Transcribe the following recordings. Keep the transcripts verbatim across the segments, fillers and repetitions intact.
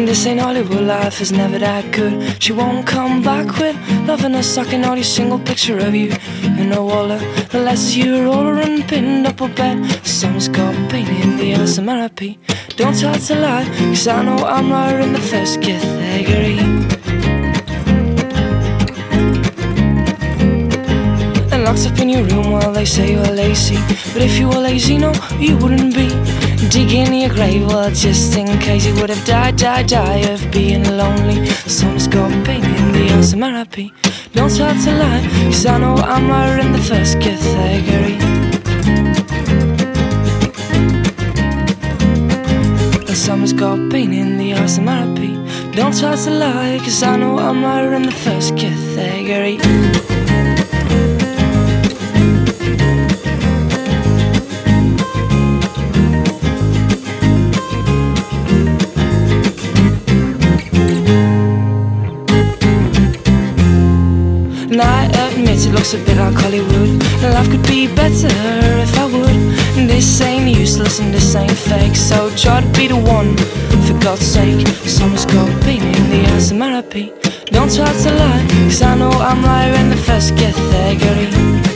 this ain't Hollywood, life is never that good. She won't come back with loving a sucking all your single picture of you in a wallet. The less you roll her and pinned up a bed. The sun's got pain in the ass and therapy. Don't try to lie, cause I know I'm right in the first category. And locked up in your room while they say you're lazy. But if you were lazy, no, you wouldn't be digging your grave, well, just in case you would have died, died, died of being lonely. Someone's got pain in the ass and therapy. Don't try to lie, cause I know I'm right in the first category. And someone's got pain in the ass and therapy. Don't try to lie, cause I know I'm right in the first category. And I admit it looks a bit like Hollywood. And life could be better if I would. And this ain't useless and this ain't fake. So try to be the one, for God's sake. Someone's got pain in the ass and therapy. Don't try to lie, cause I know I'm right in the first category.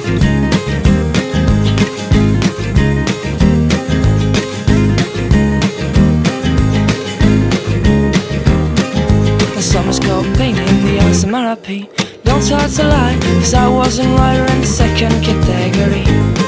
And someone's got pain in the ass and therapy. Don't try to lie, cause I wasn't right in the second category.